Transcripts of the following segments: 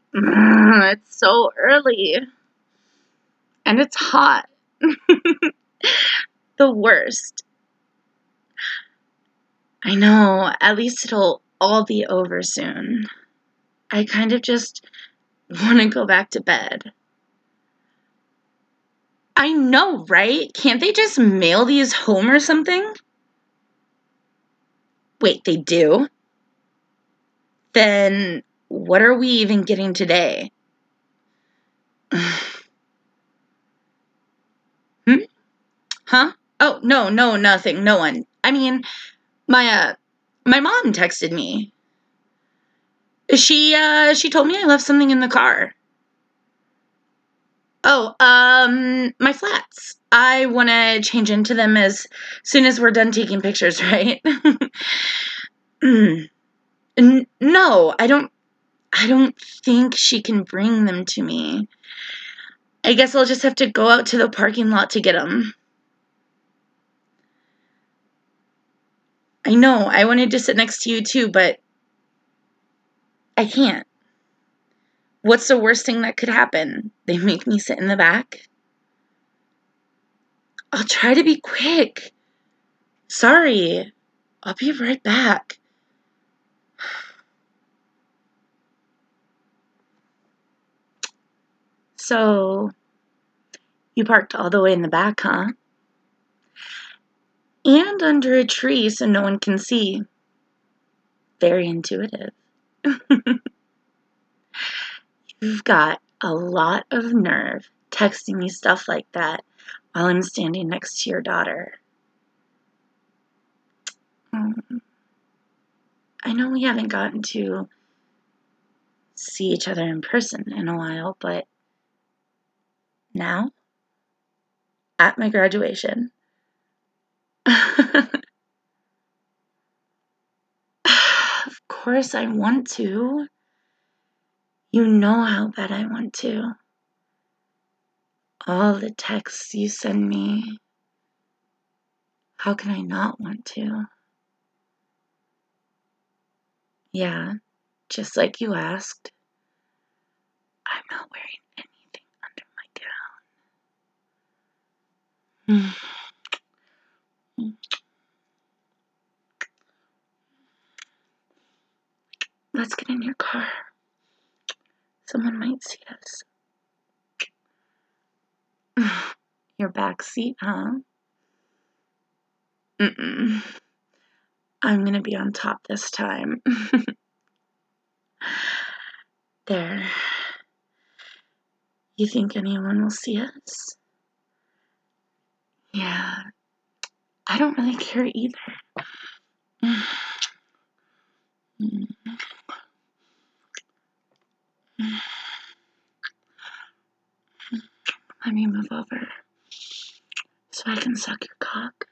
It's so early. And it's hot. The worst. I know. At least it'll all be over soon. I kind of just want to go back to bed. I know, right? Can't they just mail these home or something? Wait, they do? Then what are we even getting today? Hmm? Huh? Oh, no, nothing. No one. I mean, my my mom texted me. She told me I left something in the car. Oh, my flats. I want to change into them as soon as we're done taking pictures, right? No, I don't think she can bring them to me. I guess I'll just have to go out to the parking lot to get them. I know, I wanted to sit next to you too, but I can't. What's the worst thing that could happen? They make me sit in the back? I'll try to be quick. Sorry. I'll be right back. So, you parked all the way in the back, huh? And under a tree so no one can see. Very intuitive. You've got a lot of nerve texting me stuff like that while I'm standing next to your daughter. I know we haven't gotten to see each other in person in a while, but now, at my graduation, of course I want to. You know how bad I want to. All the texts you send me. How can I not want to? Yeah, just like you asked. I'm not wearing anything under my gown. Let's get in your car. Someone might see us. Your back seat, huh? Mm-mm. I'm gonna be on top this time. There. You think anyone will see us? Yeah. I don't really care either. Let me move over so I can suck your cock.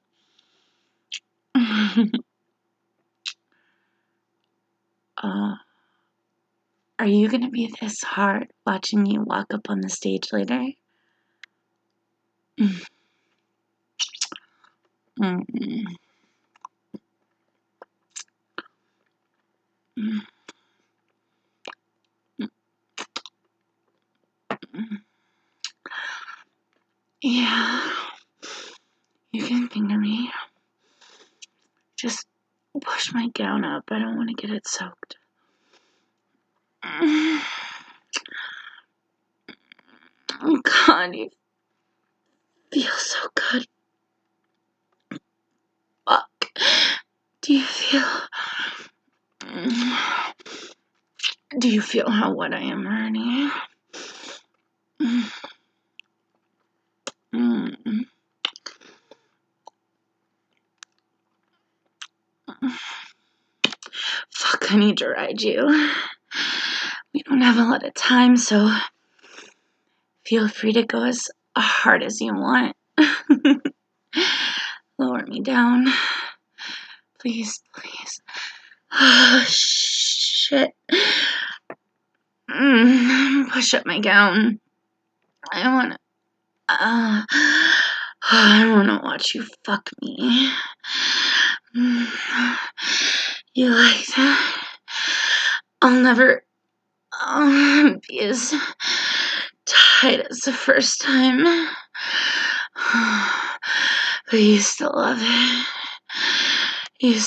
uh, are you gonna be this hard watching me walk up on the stage later? Mm-mm. Yeah, you can finger me. Just push my gown up. I don't want to get it soaked. Oh God, you feel so good. Fuck. Do you feel? Do you feel how wet I am, Ernie? Mm. Fuck, I need to ride you. We don't have a lot of time, so feel free to go as hard as you want. Lower me down. Please, please. Oh, shit. Push up my gown. I wanna watch you fuck me. You like that? I'll never Be as tight as the first time. But you still love it. You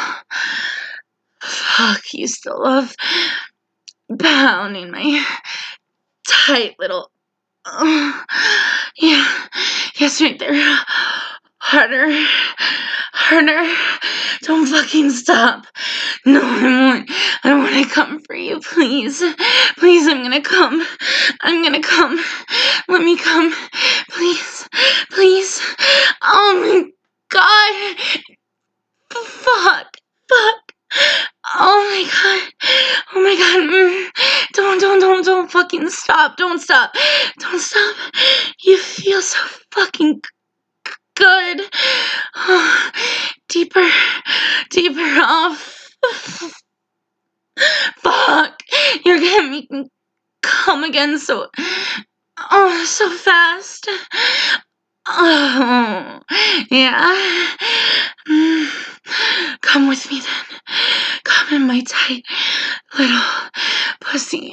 still love pounding my tight little, yeah, yes, right there. Harder, harder. Don't fucking stop. No, I want to come for you, please. Please, I'm gonna come. I'm gonna come. Let me come. Please, please. Oh my god. Fuck. Fuck. Oh my god. Oh my god. Don't fucking stop. Don't stop. Don't stop. You feel so fucking good. Oh, deeper. Deeper. Oh, fuck. You're gonna make me come again so fast. Oh, yeah. Come with me then. Come in my tight little pussy.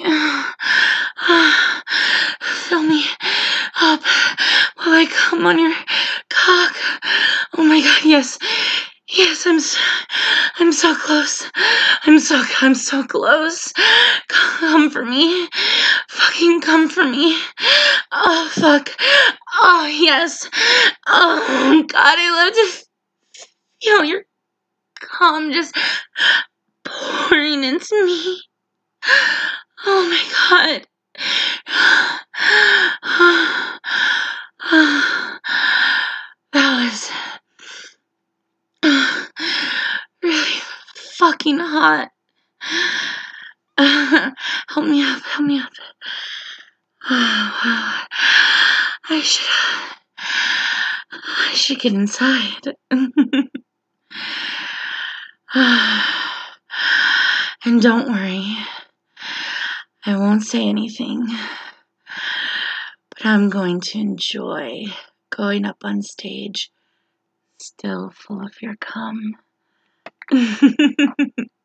Fill me up while I come on your cock. Oh my god, yes. Yes, I'm so close. I'm so close. Come for me. Fucking come for me. Oh, fuck. Oh, yes. Oh, God, I love to feel your cum just pouring into me. Oh, my God. That was really fucking hot. Help me up, help me up. I should get inside. And don't worry, I won't say anything, but I'm going to enjoy going up on stage, still full of your cum.